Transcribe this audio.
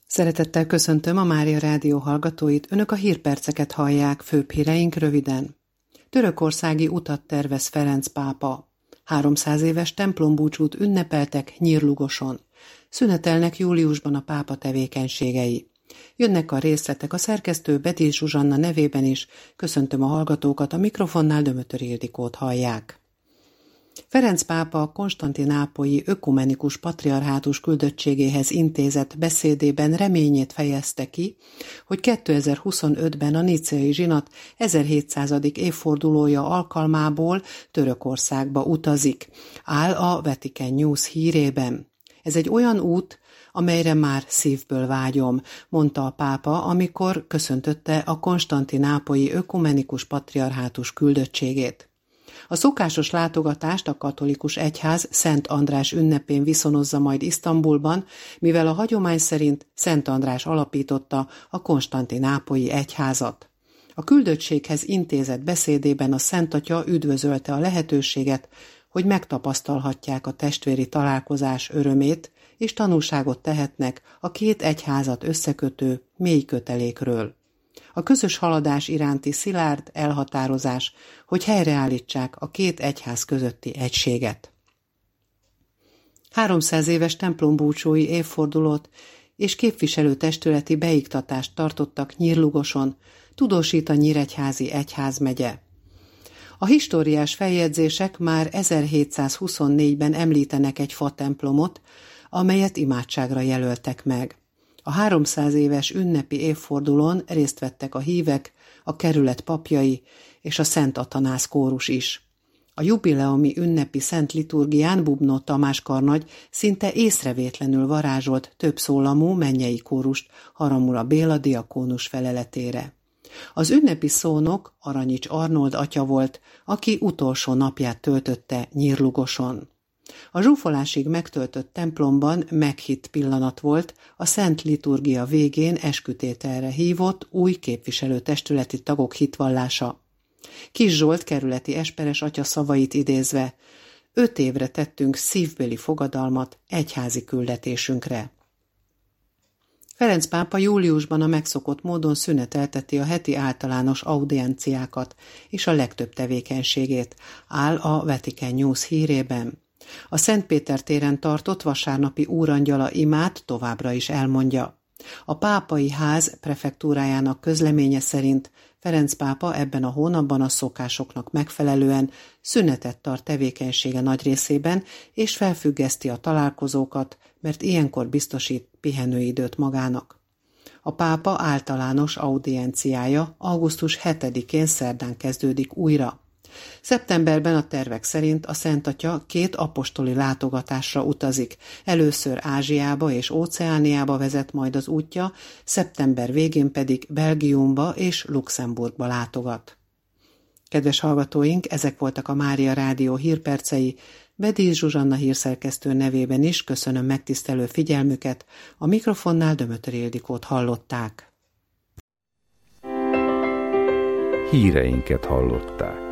Szeretettel köszöntöm a Mária Rádió hallgatóit, önök a hírperceket hallják, főbb híreink röviden. Törökországi utat tervez Ferenc pápa. 300 éves templombúcsút ünnepeltek Nyírlugoson. Szünetelnek júliusban a pápa tevékenységei. Jönnek a részletek a szerkesztő Bedész Zsuzsanna nevében is, köszöntöm a hallgatókat, a mikrofonnál Dömötör Ildikót hallják. Ferenc pápa a konstantinápolyi ökumenikus patriarhátus küldöttségéhez intézett beszédében reményét fejezte ki, hogy 2025-ben a nicéi zsinat 1700. évfordulója alkalmából Törökországba utazik, áll a Vatican News hírében. Ez egy olyan út, amelyre már szívből vágyom, mondta a pápa, amikor köszöntötte a konstantinápolyi ökumenikus patriarhátus küldöttségét. A szokásos látogatást a katolikus egyház Szent András ünnepén viszonozza majd Isztambulban, mivel a hagyomány szerint Szent András alapította a konstantinápolyi egyházat. A küldöttséghez intézett beszédében a Szent Atya üdvözölte a lehetőséget, hogy megtapasztalhatják a testvéri találkozás örömét, és tanúságot tehetnek a két egyházat összekötő mély kötelékről. A közös haladás iránti szilárd elhatározás, hogy helyreállítsák a két egyház közötti egységet. 300 éves templombúcsói évfordulót és képviselőtestületi beiktatást tartottak Nyírlugoson, tudósít a Nyíregyházi egyházmegye. A históriás feljegyzések már 1724-ben említenek egy fatemplomot, amelyet imádságra jelöltek meg. A 300 éves ünnepi évfordulón részt vettek a hívek, a kerület papjai és a Szent Atanász kórus is. A jubileumi ünnepi szent liturgián Bubnó Tamás karnagy szinte észrevétlenül varázsolt több szólamú mennyei kórust Haramura Béla diakónus feleletére. Az ünnepi szónok Aranyics Arnold atya volt, aki utolsó napját töltötte Nyírlugoson. A zsúfolásig megtöltött templomban meghitt pillanat volt a szent liturgia végén eskütételre hívott új képviselőtestületi tagok hitvallása. Kis Zsolt kerületi esperes atya szavait idézve: 5 évre tettünk szívbeli fogadalmat egyházi küldetésünkre. Ferenc pápa júliusban a megszokott módon szünetelteti a heti általános audienciákat és a legtöbb tevékenységét, áll a Vatican News hírében. A Szent Péter téren tartott vasárnapi úrangyala imát továbbra is elmondja. A pápai ház prefektúrájának közleménye szerint Ferenc pápa ebben a hónapban a szokásoknak megfelelően szünetet tart tevékenysége nagy részében, és felfüggeszti a találkozókat, mert ilyenkor biztosít pihenőidőt magának. A pápa általános audienciája augusztus 7-én szerdán kezdődik újra. Szeptemberben a tervek szerint a Szent Atya 2 apostoli látogatásra utazik, először Ázsiába és Óceániába vezet majd az útja, szeptember végén pedig Belgiumba és Luxemburgba látogat. Kedves hallgatóink, ezek voltak a Mária Rádió hírpercei, Bedész Zsuzsanna hírszerkesztő nevében is köszönöm megtisztelő figyelmüket, a mikrofonnál Dömötör Ildikót hallották. Híreinket hallották.